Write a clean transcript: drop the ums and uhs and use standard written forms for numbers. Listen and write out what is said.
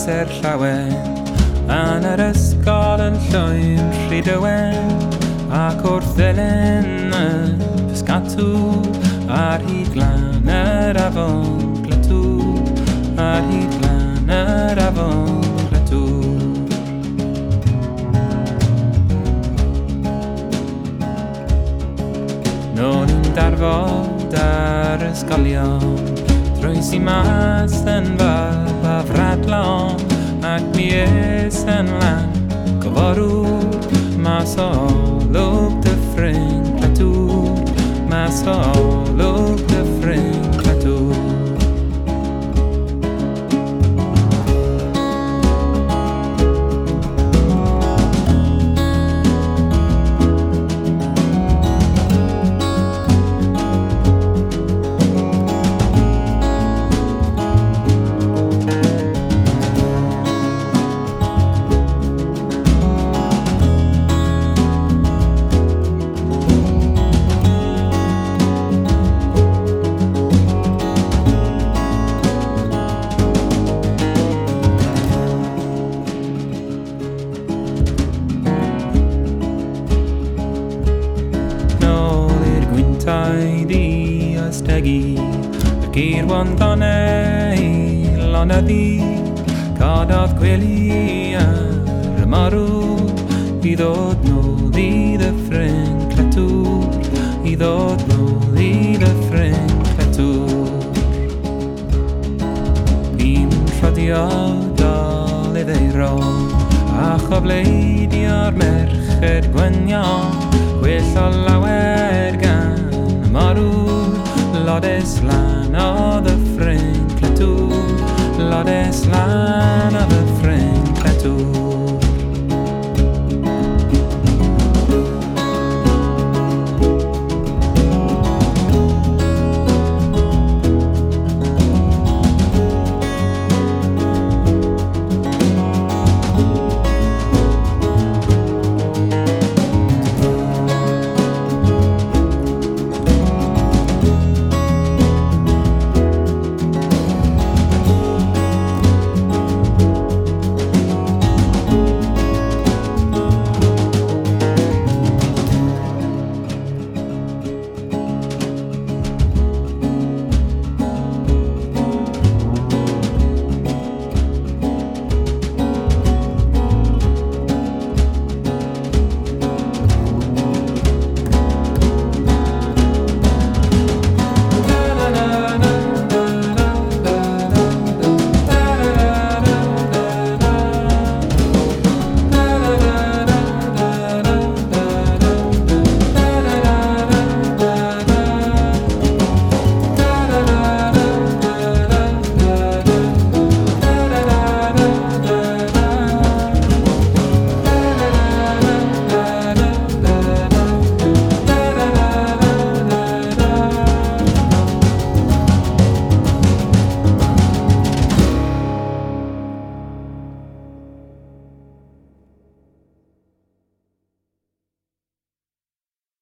amser llawen Yn yr ysgol yn llwym rhyd y wen Ac wrth ddilyn y pysgatw Ar hyd glan yr afon glatw Ar hyd glan yr afon glatw Nôl ni'n darfod ar ysgolion Rwys I mas yn fab a fradlon Ac mi es yn lan Gyforwr mas o olwg dy ffring clatwr Mas o olwg dy ffring clatwr Taid I ystegu y geir wandonau lonyddi Cododd gwely ar y marw I ddod nôl I dy ffring clatwr I ddod nôl I dy ffring clatwr Ni'n rhodio dolydd ei ron A chofleidio ar merched gwynion Gwyll o lawer gan Marw, lodes lan o dy ffring clatwr Lodes lan o dy